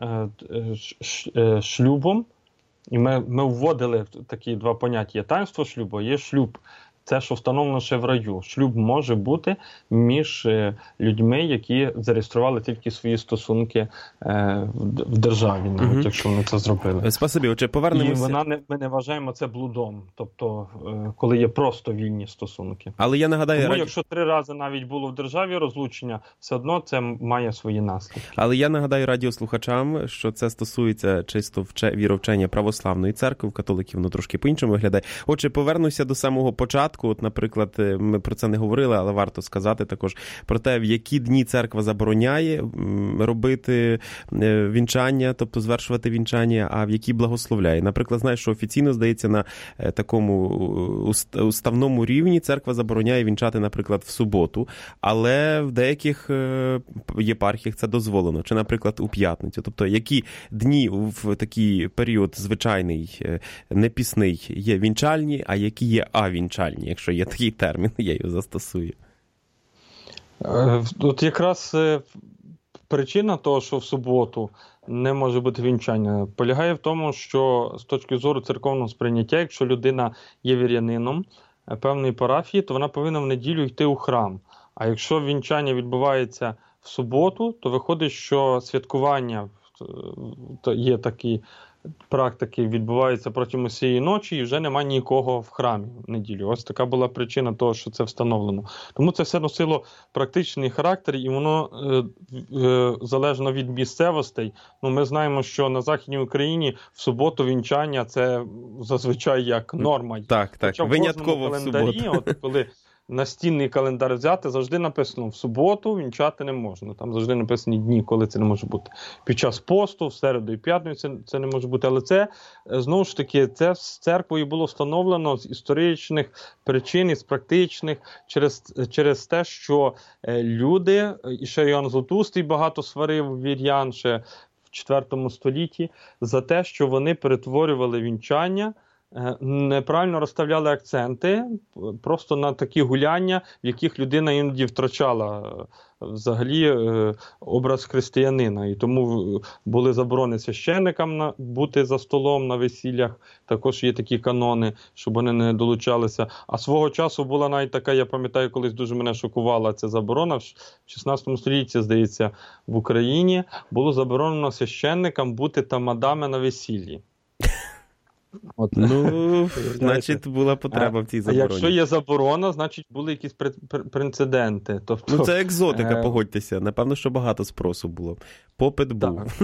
шлюбом. І ми вводили такі 2 поняття. Є таїнство шлюбу, є шлюб. Це, що встановлено ще в раю. Шлюб може бути між людьми, які зареєстрували тільки свої стосунки в державі, навіть якщо вони це зробили. Спасибі, повернемося. І ми не вважаємо це блудом, тобто коли є просто вільні стосунки. Але я нагадаю... Тому якщо 3 рази навіть було в державі розлучення, все одно це має свої наслідки. Але я нагадаю радіослухачам, що це стосується чисто віровчення православної церкви, в католиків воно трошки по-іншому виглядає. Отже, повернуся до самого початку. Наприклад, ми про це не говорили, але варто сказати також про те, в які дні церква забороняє робити вінчання, тобто звершувати вінчання, а в які благословляє. Наприклад, знаєш, що офіційно, здається, на такому уставному рівні церква забороняє вінчати, наприклад, в суботу, але в деяких єпархіях це дозволено, чи, наприклад, у п'ятницю. Тобто, які дні в такий період звичайний, непісний є вінчальні, а які є авінчальні, якщо є такий термін, я його застосую. От якраз причина того, що в суботу не може бути вінчання, полягає в тому, що з точки зору церковного сприйняття, якщо людина є вірянином певної парафії, то вона повинна в неділю йти у храм. А якщо вінчання відбувається в суботу, то виходить, що святкування, є такі практики, відбуваються протягом усієї ночі, і вже немає нікого в храмі в неділю. Ось така була причина того, що це встановлено. Тому це все носило практичний характер, і воно залежно від місцевостей. Ми знаємо, що на Західній Україні в суботу вінчання – це зазвичай як норма. Так, винятково в суботу. Коли настінний календар взяти, завжди написано, в суботу вінчати не можна. Там завжди написані дні, коли це не може бути. Під час посту, в середу і п'ятницю це не може бути. Але це, знову ж таки, це з церквою було встановлено з історичних причин, із практичних, через те, що люди, і ще Іоанн Златоустий багато сварив вірян ще в IV столітті, за те, що вони перетворювали вінчання, неправильно розставляли акценти просто на такі гуляння, в яких людина іноді втрачала взагалі образ християнина. І тому були заборони священникам бути за столом на весіллях, також є такі канони, щоб вони не долучалися. А свого часу була навіть така, я пам'ятаю, колись дуже мене шокувала ця заборона, в 16 столітті, здається, в Україні було заборонено священникам бути тамадами на весіллі. Значить, була потреба в цій забороні. А якщо є заборона, значить були якісь прецеденти. Тобто, це екзотика, погодьтеся. Напевно, що багато спросу було. Попит був.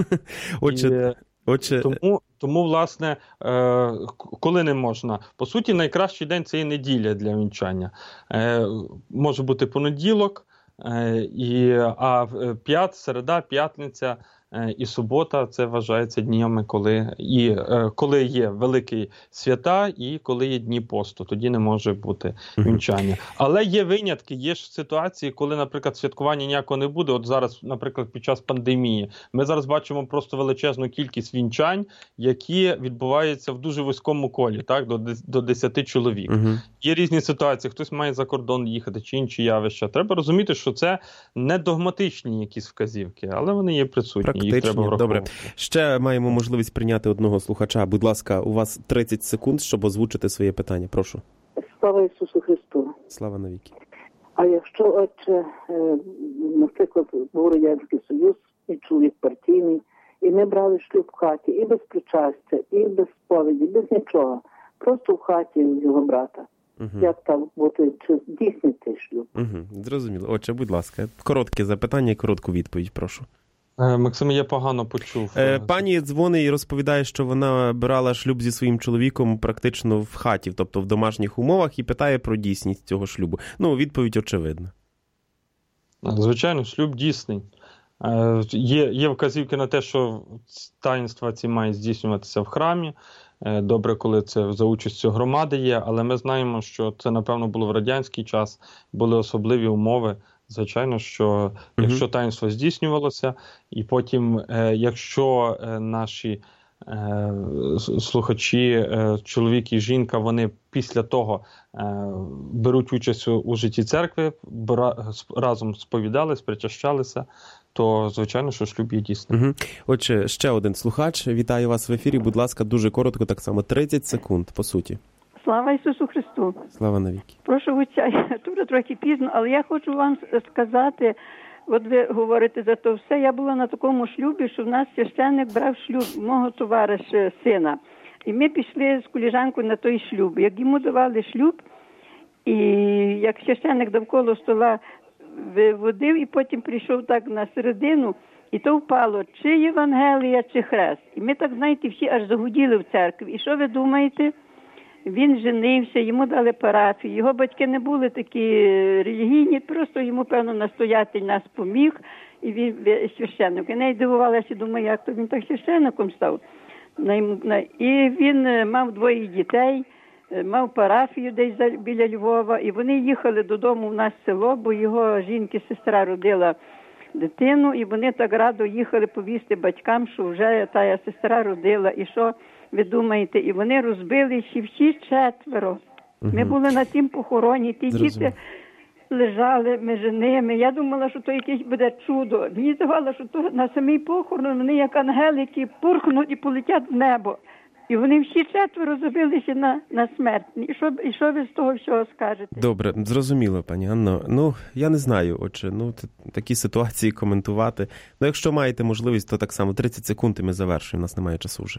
Тому, власне, коли не можна? По суті, найкращий день – це і неділя для вінчання. Може бути понеділок, середа, п'ятниця і субота це вважається днями, коли є великі свята і коли є дні посту. Тоді не може бути вінчання. Але є винятки, є ж ситуації, коли, наприклад, святкування ніякого не буде. От зараз, наприклад, під час пандемії, ми зараз бачимо просто величезну кількість вінчань, які відбуваються в дуже вузькому колі, так, до 10 чоловік. Є різні ситуації, хтось має за кордон їхати, чи інші явища. Треба розуміти, що це не догматичні якісь вказівки, але вони є присутні, їх треба враховувати. Добре. Ще маємо можливість прийняти одного слухача. Будь ласка, у вас 30 секунд, щоб озвучити своє питання. Прошу. Слава Ісусу Христу. Слава навіки. А якщо, отче, наприклад, був Радянський Союз, і чоловік партійний, і ми брали шлюб в хаті, і без причастя, і без сповіді, без нічого. Просто в хаті його брата. Як там бути, чи дійсний цей шлюб? Зрозуміло. Отже, будь ласка, коротке запитання і коротку відповідь, прошу. Максим, я погано почув. Пані дзвонить і розповідає, що вона брала шлюб зі своїм чоловіком практично в хаті, тобто в домашніх умовах, і питає про дійсність цього шлюбу. Ну, відповідь очевидна. Звичайно, шлюб дійсний. Є вказівки на те, що таїнства ці мають здійснюватися в храмі. Добре, коли це за участю громади є, але ми знаємо, що це, напевно, було в радянський час, були особливі умови. Звичайно, що якщо таїнство здійснювалося, і потім, якщо наші слухачі, чоловік і жінка, вони після того беруть участь у житті церкви, разом сповідались, причащалися, то, звичайно, що шлюб є дійсним. Отже, ще один слухач. Вітаю вас в ефірі. Будь ласка, дуже коротко, так само 30 секунд, по суті. Слава Ісусу Христу. Слава навіки. Прошу вибачення, тут трохи пізно, але я хочу вам сказати, от ви говорите за то все, я була на такому шлюбі, що в нас священник брав шлюб мого товариша, сина. І ми пішли з колежанкою на той шлюб. Як йому давали шлюб, і як священник довкола стола виводив, і потім прийшов так на середину, і то впало, чи Євангелія, чи хрест. І ми так, знаєте, всі аж загуділи в церкві. І що ви думаєте? Він женився, йому дали парафію. Його батьки не були такі релігійні, просто йому, певно, настоятель нас поміг, і він священник. Я навіть дивувалася, думаю, як то він так священником став. І він мав 2 дітей, мав парафію десь біля Львова, і вони їхали додому в нас в село, бо його жінки сестра родила дитину, і вони так радо їхали повісти батькам, що вже та сестра родила, і що ви думаєте, і вони розбили всі 4. Ми були на тім похороні, ті діти лежали між ними. Я думала, що то якесь буде чудо. Мені здавалося, що то на самий похорон вони як ангелики пурхнуть і полетять в небо. І вони всі 4 забилися на смерть. І що ви з того всього скажете? Добре, зрозуміло, пані Анно. Ну, я не знаю, отже, такі ситуації коментувати. Ну, якщо маєте можливість, то так само 30 секунд і ми завершуємо, у нас немає часу вже.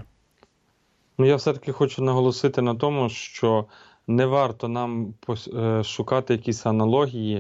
Ну, я все-таки хочу наголосити на тому, що не варто нам шукати якісь аналогії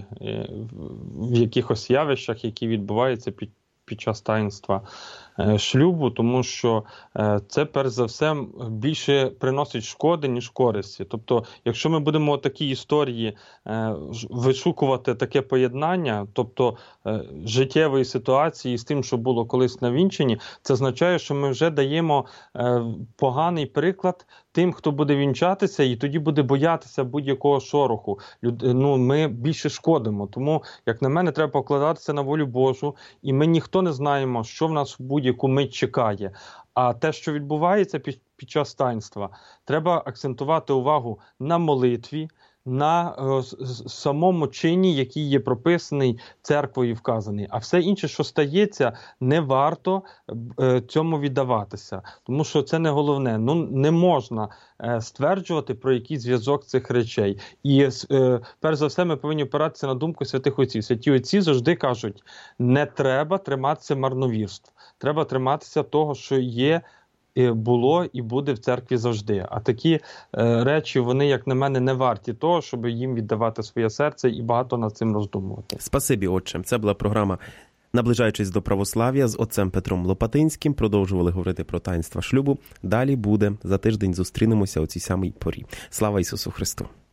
в якихось явищах, які відбуваються під час таїнства шлюбу, тому що це, перш за все, більше приносить шкоди, ніж користі. Тобто, якщо ми будемо такі історії вишукувати таке поєднання, тобто життєвої ситуації з тим, що було колись на вінчанні, це означає, що ми вже даємо поганий приклад тим, хто буде вінчатися, і тоді буде боятися будь-якого шороху. Ми більше шкодимо. Тому, як на мене, треба покладатися на волю Божу, і ми ніхто не знаємо, що в нас в будь-яку мить чекає. А те, що відбувається під час таїнства, треба акцентувати увагу на молитві, на самому чині, який є прописаний церквою вказаний. А все інше, що стається, не варто цьому віддаватися. Тому що це не головне. Не можна стверджувати про якийсь зв'язок цих речей. І перш за все ми повинні опиратися на думку святих отців. Святі отці завжди кажуть, не треба триматися марновірств. Треба триматися того, що є, було і буде в церкві завжди. А такі речі, вони, як на мене, не варті того, щоб їм віддавати своє серце і багато над цим роздумувати. Спасибі, отче. Це була програма «Наближаючись до православ'я» з отцем Петром Лопатинським. Продовжували говорити про таїнства шлюбу. Далі буде. За тиждень зустрінемося о цій самій порі. Слава Ісусу Христу!